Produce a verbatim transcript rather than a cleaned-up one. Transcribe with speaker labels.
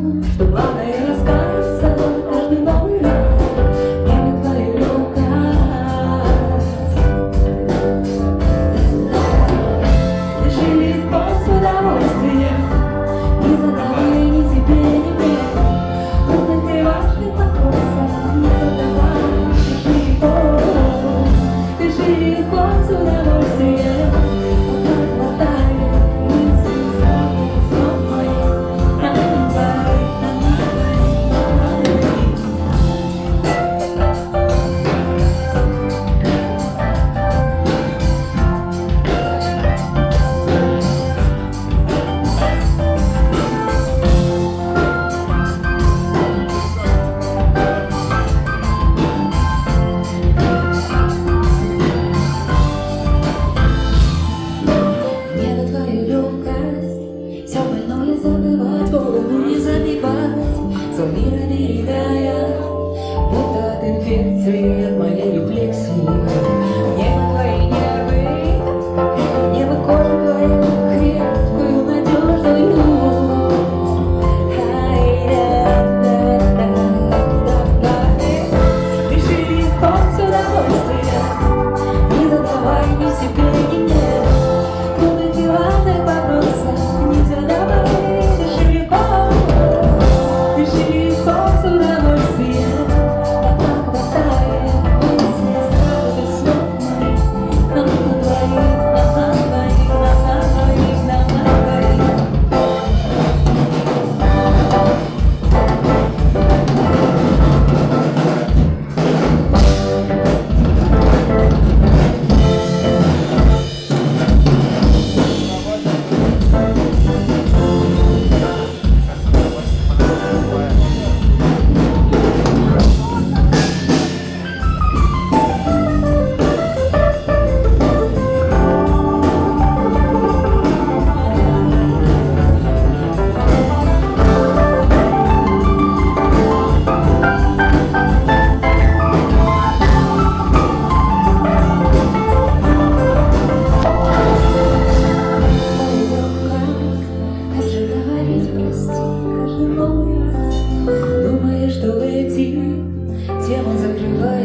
Speaker 1: что главное раскаяться каждый новый раз. Мне бы твою любовь. Дыши легко с удовольствием, не задавай ни себе, ни мне трудных и важных вопросов, не задавай. Дыши легко, дыши легко с удовольствием, пока хватает мысли, снов моих. Наливай, мне бы твою легкость, все больное забывать, голову не забивать, свой мир оберегая, будто от инфекции, от моей рефлексии. Мне бы твои нервы, мне бы кожу твою крепкую, надежную. Дыши легко с удовольствием, не задавай ни себе, ни мне трудных и важных вопросов, не задавай. Дыши легко, дыши легко с удовольствием, пока хватает мысли, сразу без слов моих. Нам на двоих, нам на двоих, нам на двоих, нам на двоих. Как же говорить прости каждый новый раз, думая, что эти темы закрывают.